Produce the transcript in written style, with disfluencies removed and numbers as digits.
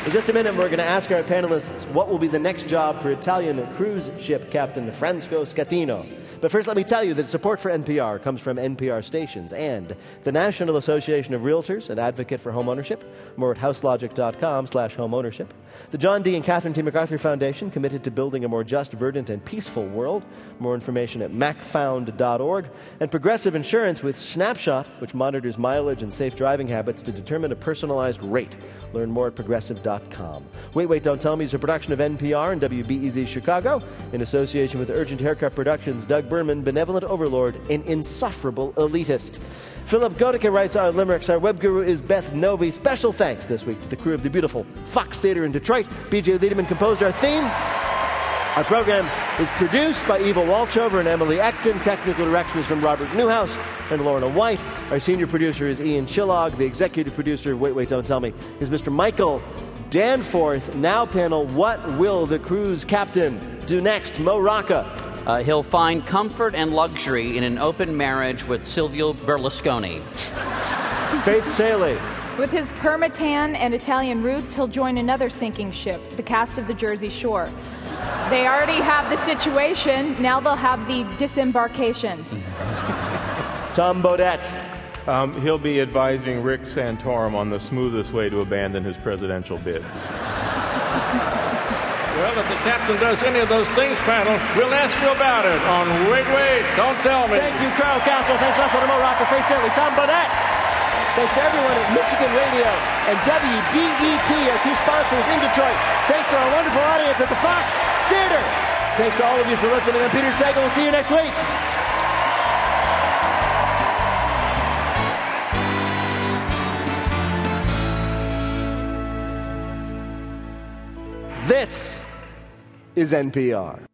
In just a minute, we're going to ask our panelists what will be the next job for Italian cruise ship captain Franco Scatino. But first, let me tell you that support for NPR comes from NPR stations and the National Association of Realtors, an advocate for homeownership. More at houselogic.com/homeownership. The John D. and Catherine T. MacArthur Foundation, committed to building a more just, verdant, and peaceful world. More information at macfound.org. And Progressive Insurance with Snapshot, which monitors mileage and safe driving habits to determine a personalized rate. Learn more at progressive.com. Wait, Don't Tell Me is a production of NPR and WBEZ Chicago in association with Urgent Haircut Productions, Doug Berman, benevolent overlord, and insufferable elitist. Philip Godeke writes our limericks. Our web guru is Beth Novi. Special thanks this week to the crew of the beautiful Fox Theater in Detroit. B.J. Liederman composed our theme. Our program is produced by Eva Walchover and Emily Acton. Technical direction is from Robert Newhouse and Lorna White. Our senior producer is Ian Chillog. The executive producer, Wait, Don't Tell Me, is Mr. Michael Danforth. Now, panel, what will the cruise captain do next? Mo Rocca. He'll find comfort and luxury in an open marriage with Silvio Berlusconi. Faith Saley. With his permatan and Italian roots, he'll join another sinking ship, the cast of the Jersey Shore. They already have the situation. Now they'll have the disembarkation. Tom Bodette. He'll be advising Rick Santorum on the smoothest way to abandon his presidential bid. Well, if the captain does any of those things, panel, we'll ask you about it on Wait, Don't Tell Me. Thank you, Carl Castle. Thanks also to Mo Rocca, Faith Saley, Tom Bodette. Thanks to everyone at Michigan Radio and WDET, our two sponsors in Detroit. Thanks to our wonderful audience at the Fox Theater. Thanks to all of you for listening. I'm Peter Sagal. We'll see you next week. This is NPR.